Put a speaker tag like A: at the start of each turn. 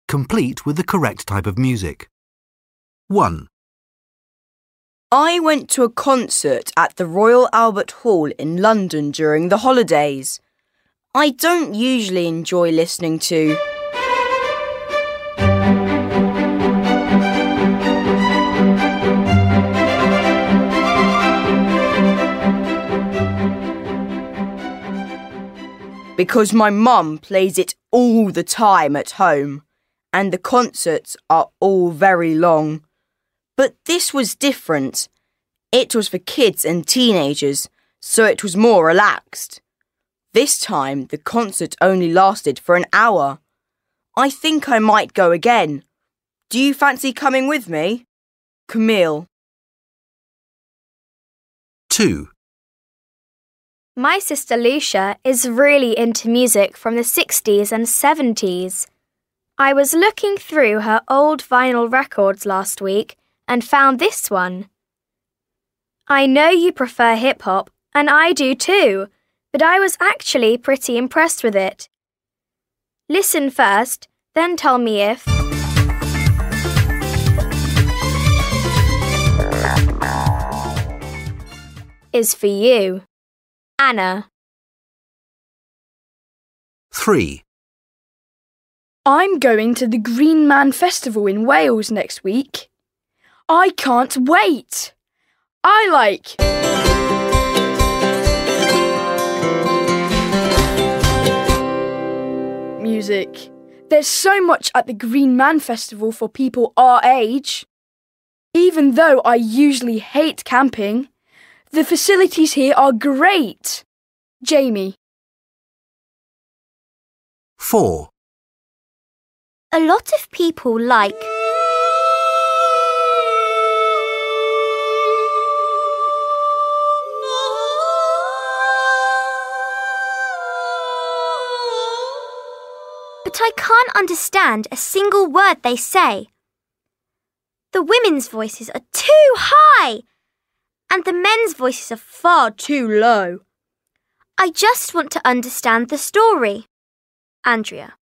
A: complete with the correct type of music. 1.
B: I went to a concert at the Royal Albert Hall in London during the holidays. I don't usually enjoy listening to... because my mum plays it all the time at home, and the concerts are all very long. But this was different. It was for kids and teenagers, so it was more relaxed. This time, the concert only lasted for an hour. I think I might go again. Do you fancy coming with me? Camille.
A: 2.
C: My sister Lucia is really into music from the 60s and 70s. I was looking through her old vinyl records last week and found this one. I know you prefer hip-hop, and I do too, but I was actually pretty impressed with it. Listen first, then tell me if... is for you. Anna.
A: 3.
D: I'm going to the Green Man Festival in Wales next week. I can't wait! I like... music. There's so much at the Green Man Festival for people our age. Even though I usually hate camping, the facilities here are great. Jamie.
A: 4.
C: A lot of people like... but I can't understand a single word they say. The women's voices are too high, and the men's voices are far too low. I just want to understand the story. Andrea.